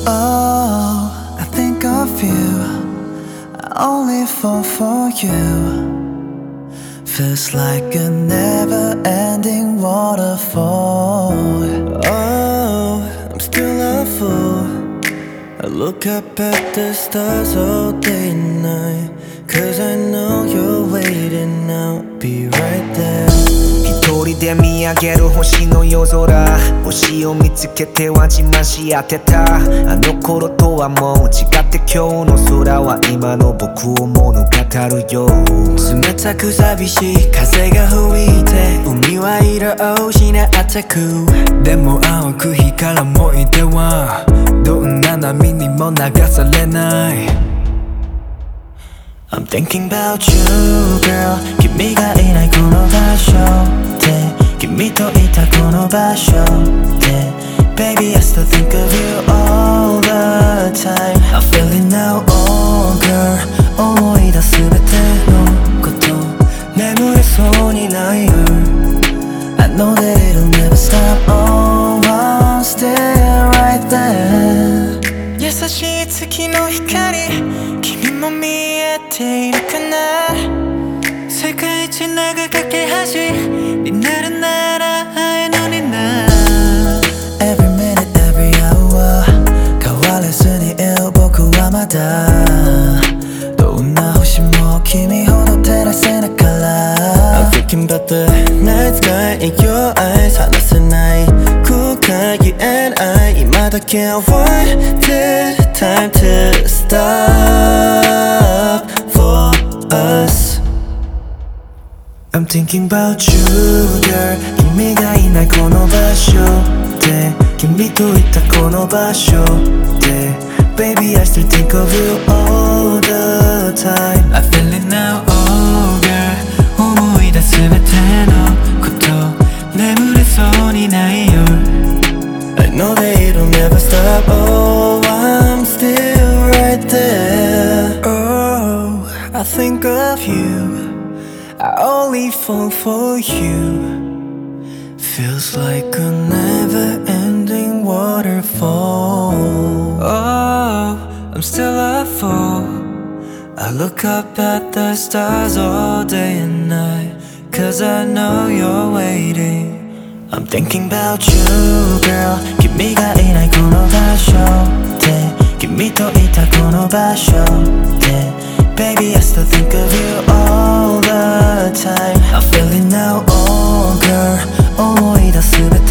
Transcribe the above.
Oh, I think of you. I only fall for you. Feels like a never-ending waterfall. Oh, I'm still a fool. I look up at the stars all day and night, 'cause I know you're waiting, I'll be right there. 一人で見上げる星の夜空、星を見つけては自慢し合ってた。あの頃とはもう違って今日の空は今の僕を物語るよ。 冷たく寂しい風が吹いて海は色を失ってく。 でも青く光る思い出はどんな波にも流されない。 I'm thinking about you, girl. 君がいないこの場所で君といたこの場所で Baby, I still think of you all the time. I'm feeling now, oh girl. 思い出すべてのこと眠れそうにないよ。I know that it'll never stop. Oh, I'm still right there. 優しい月の光君も見えているかな。世界一長い架け橋になるなら会えのにな。 Every minute, every hour 変わらずにいる僕はまだどんな星も君ほど照らせないから。 I'm thinking about the night sky in your eyes 離せない空間 You and I 今だけ I want this time to stop for us. I'm thinking about you, girl. 君がいないこの場所で君といたこの場所で Baby, I still think of you all the time. I feel it now, oh girl. 思い出すべてのこと眠れそうにないよ。I know that it'll never stop. Oh, I'm still right there. Oh, I think of you. I only fall for you. Feels like a never-ending waterfall. Oh, I'm still a fool. I look up at the stars all day and night, 'cause I know you're waiting. I'm thinking about you, girl. 君がいないこの場所で君といたこの場所で Baby, I still think of you all the time. I'm feeling now, oh girl. 思い出すべて